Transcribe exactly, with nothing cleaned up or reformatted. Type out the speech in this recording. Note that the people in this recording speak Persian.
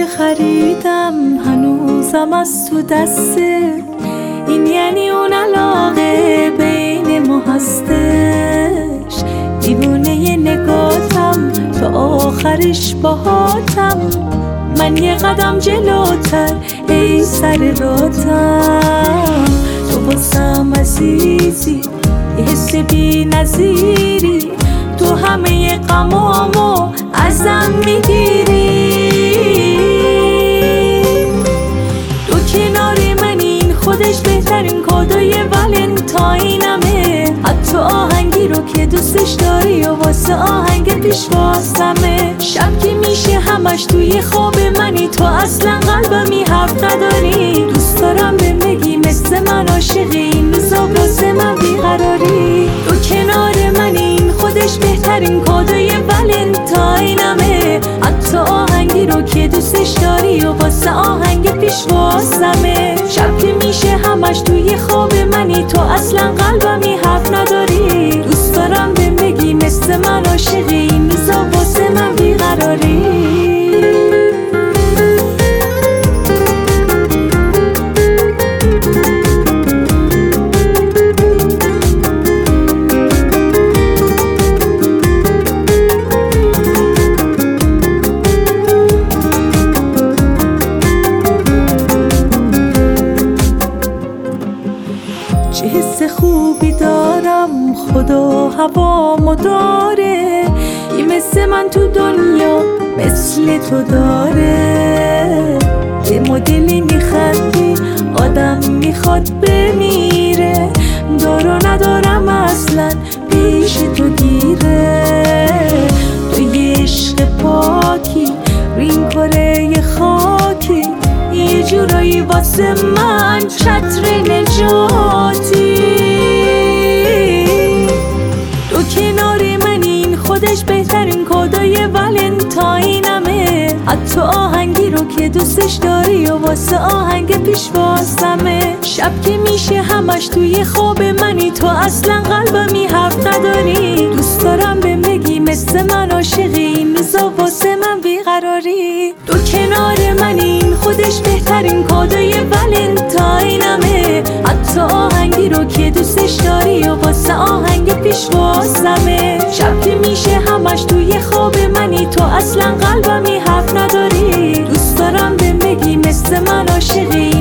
که خریدم هنوزم از تو دسته، این یعنی اون علاقه بین ما هستش. دیوونه ی نگاتم تا آخرش باهاتم، من یه قدم جلوتر ای سر راتم. تو واسم عزیزی، یه حس بی نظیری، تو همه غمامو ازم میگیری. تو کنار من این خودش بهترین کادوی ولنتاینمه، حتی آهنگی رو که دوستش داری و واسه آهنگ پیشوازمه. شب که میشه همش توی خواب منی، تو اصلا قلبمی حرف نداری. دوست دارم بهم بگی مثل من عاشقی، این روزا واسه من بیقراری. تو کنار من این خودش بهترین کادوی ولنتاینمه، حتی آهنگی رو که دوستش داری و واسه آهنگ پیشوازمه. شب که میشه همش توی خواب منی، تو اصلا قلبمی حرف نداری. دوست دارم بهم بگی مثل من عاشقی، این روزا واسه من بیقراری. چه حس خوبی دارم، خدا هوامو داره. یه مثل من تو دنیا مثل تو داره. یه مدلی میخندی آدم میخواد بمیره، دارو ندارم اصلا پیش تو گیره. تو یه عشق پاکی، رین کره خاکی، یه جورایی واسه من چتر نجاتی. تو کنار من این خودش بهترین کادوی ولنتاینمه، حتی آهنگی رو که دوستش داری و واسه آهنگ پیشوازمه. شب که میشه همش توی خواب منی، تو اصلا قلبمی حرف نداری. دوست دارم بهم بگی مثل من عاشقی، این روزا واسه من بیقراری. تو کنار من این خودش بهترین کادوی ولنتاینمه، حتی آهنگی رو که دوستش داری و واسه آهنگ پیشوازمه. شب که میشه همش توی خواب منی، تو اصلا قلبمی حرف نداری. دوست دارم بهم بگی مثل من عاشقی،